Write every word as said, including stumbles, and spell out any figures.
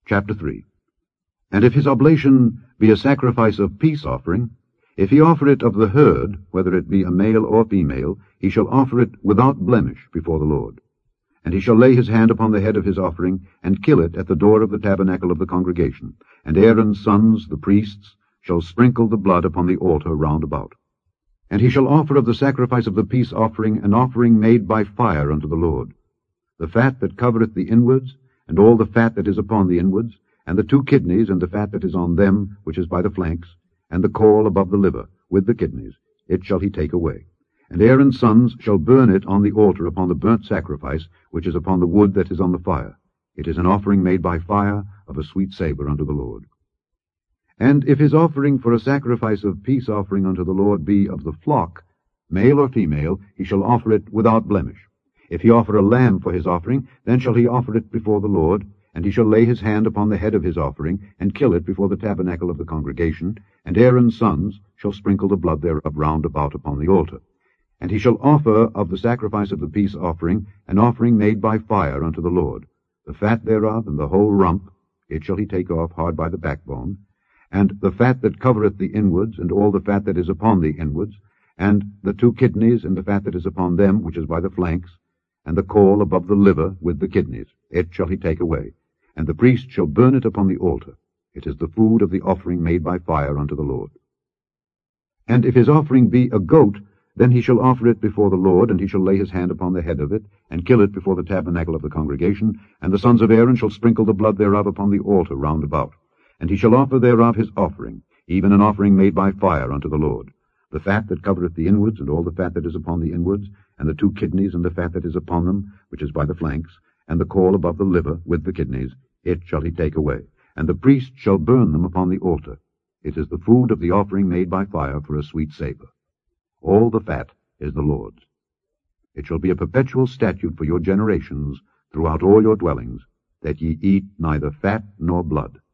Chapter three. And if his oblation be a sacrifice of peace offering, if he offer it of the herd, whether it be a male or female, he shall offer it without blemish before the Lord. And he shall lay his hand upon the head of his offering, and kill it at the door of the tabernacle of the congregation. And Aaron's sons, the priests, shall sprinkle the blood upon the altar round about. And he shall offer of the sacrifice of the peace offering an offering made by fire unto the Lord, the fat that covereth the inwards, and all the fat that is upon the inwards, and the two kidneys, and the fat that is on them, which is by the flanks, and the caul above the liver, with the kidneys, it shall he take away. And Aaron's sons shall burn it on the altar upon the burnt sacrifice, which is upon the wood that is on the fire. It is an offering made by fire, of a sweet savour unto the Lord. And if his offering for a sacrifice of peace offering unto the Lord be of the flock, male or female, he shall offer it without blemish. If he offer a lamb for his offering, then shall he offer it before the Lord, and he shall lay his hand upon the head of his offering, and kill it before the tabernacle of the congregation, and Aaron's sons shall sprinkle the blood thereof round about upon the altar. And he shall offer of the sacrifice of the peace offering an offering made by fire unto the Lord, the fat thereof and the whole rump, it shall he take off hard by the backbone, and the fat that covereth the inwards, and all the fat that is upon the inwards, and the two kidneys, and the fat that is upon them, which is by the flanks, and the caul above the liver with the kidneys, it shall he take away. And the priest shall burn it upon the altar. It is the food of the offering made by fire unto the Lord. And if his offering be a goat, then he shall offer it before the Lord, and he shall lay his hand upon the head of it, and kill it before the tabernacle of the congregation, and the sons of Aaron shall sprinkle the blood thereof upon the altar round about. And he shall offer thereof his offering, even an offering made by fire unto the Lord, the fat that covereth the inwards, and all the fat that is upon the inwards, and the two kidneys, and the fat that is upon them, which is by the flanks, and the caul above the liver with the kidneys, it shall he take away. And the priest shall burn them upon the altar. It is the food of the offering made by fire for a sweet savour. All the fat is the Lord's. It shall be a perpetual statute for your generations throughout all your dwellings, that ye eat neither fat nor blood.